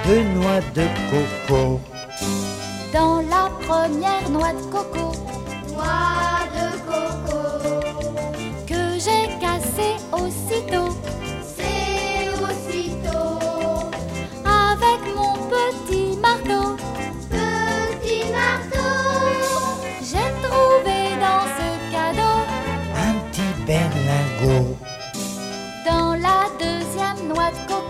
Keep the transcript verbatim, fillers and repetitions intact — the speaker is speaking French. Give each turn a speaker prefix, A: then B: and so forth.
A: de noix de coco.
B: Dans la première noix de coco,
C: Noix de coco,
B: que j'ai cassée aussitôt,
C: c'est aussitôt.
B: avec mon petit marteau,
C: Petit marteau,
B: j'ai trouvé dans ce cadeau.
A: Un petit berlingot.
B: Dans la deuxième noix de coco,